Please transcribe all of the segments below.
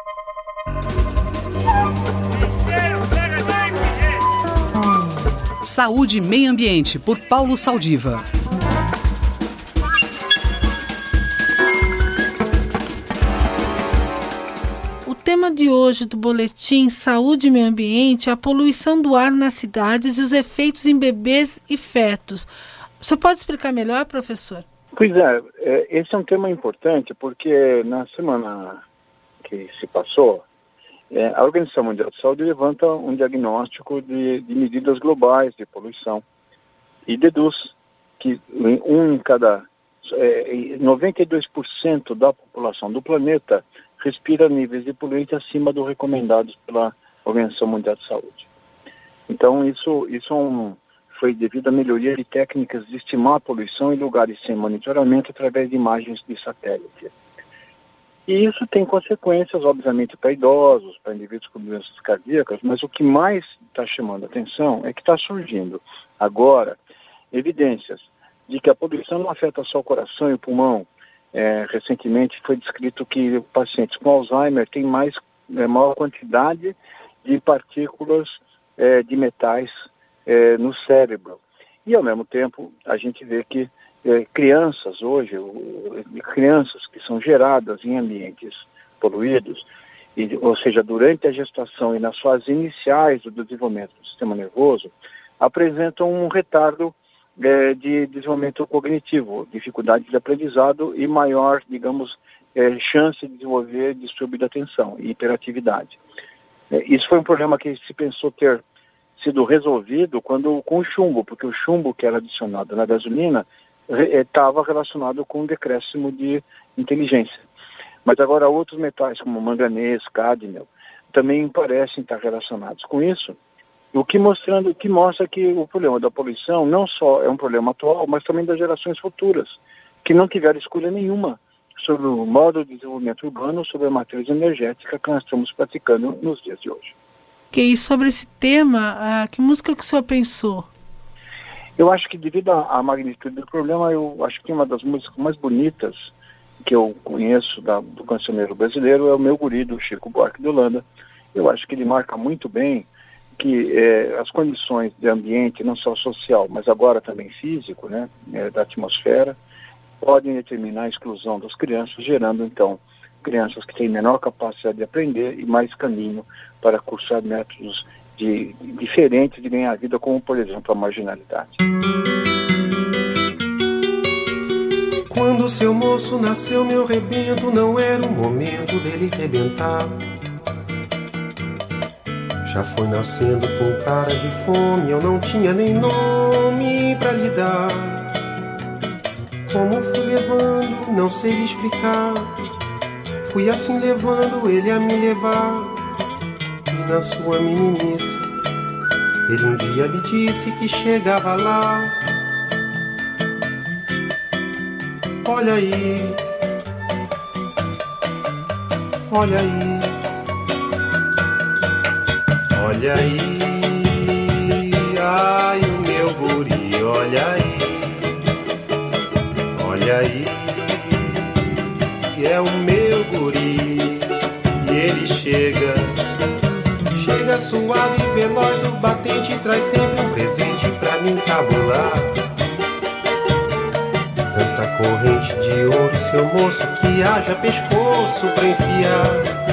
Saúde e Meio Ambiente, por Paulo Saldiva. O tema de hoje do Boletim Saúde e Meio Ambiente é a poluição do ar nas cidades e os efeitos em bebês e fetos. Você pode explicar melhor, professor? Pois é, esse é um tema importante porque na semana que se passou, a Organização Mundial de Saúde levanta um diagnóstico de medidas globais de poluição e deduz que 92% da população do planeta respira níveis de poluente acima do recomendados pela Organização Mundial de Saúde. Então isso foi devido à melhoria de técnicas de estimar a poluição em lugares sem monitoramento através de imagens de satélite. E isso tem consequências, obviamente, para idosos, para indivíduos com doenças cardíacas, mas o que mais está chamando a atenção é que está surgindo agora evidências de que a poluição não afeta só o coração e o pulmão. Recentemente foi descrito que pacientes com Alzheimer têm maior quantidade de partículas de metais no cérebro. E, ao mesmo tempo, a gente vê que crianças hoje, crianças que são geradas em ambientes poluídos, ou seja, durante a gestação e nas fases iniciais do desenvolvimento do sistema nervoso, apresentam um retardo de desenvolvimento cognitivo, dificuldade de aprendizado e maior, chance de desenvolver distúrbio de atenção e hiperatividade. Isso foi um problema que se pensou ter sido resolvido com o chumbo, porque o chumbo que era adicionado na gasolina estava relacionado com um decréscimo de inteligência. Mas agora outros metais, como manganês, cádmio, também parecem estar relacionados com isso, o que mostra que o problema da poluição não só é um problema atual, mas também das gerações futuras, que não tiveram escolha nenhuma sobre o modo de desenvolvimento urbano, sobre a matriz energética que nós estamos praticando nos dias de hoje. E sobre esse tema, que música que o senhor pensou? Eu acho que devido à magnitude do problema, eu acho que uma das músicas mais bonitas que eu conheço do cancioneiro brasileiro é o Meu Guri, do Chico Buarque de Holanda. Eu acho que ele marca muito bem que as condições de ambiente, não só social, mas agora também físico, da atmosfera, podem determinar a exclusão das crianças, gerando, então, crianças que têm menor capacidade de aprender e mais caminho para cursar métodos diferentes de ganhar a vida, como, por exemplo, a marginalidade. Quando seu moço nasceu, meu rebento, não era o momento dele rebentar. Já foi nascendo com cara de fome, eu não tinha nem nome pra lhe dar. Como fui levando, não sei lhe explicar. Fui assim levando ele a me levar. E na sua meninice, ele um dia me disse que chegava lá. Olha aí, olha aí, olha aí, ai o meu guri, olha aí, olha aí, é o meu guri, e ele chega suave e veloz do batente, traz sempre um presente pra me encabular. Tanta corrente de ouro, seu moço, que haja pescoço pra enfiar.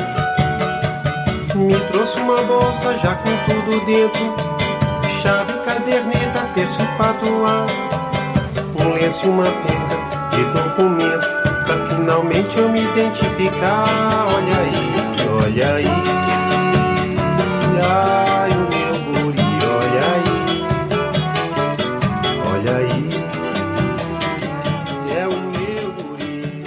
Me trouxe uma bolsa já com tudo dentro, chave, caderneta, terço e patuá, um lenço e uma penca de documento, pra finalmente eu me identificar. Olha aí, olha aí, ai o meu guri, olha aí, olha aí, é o meu guri.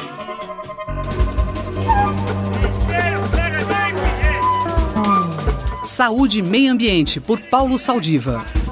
Saúde e Meio Ambiente, por Paulo Saldiva.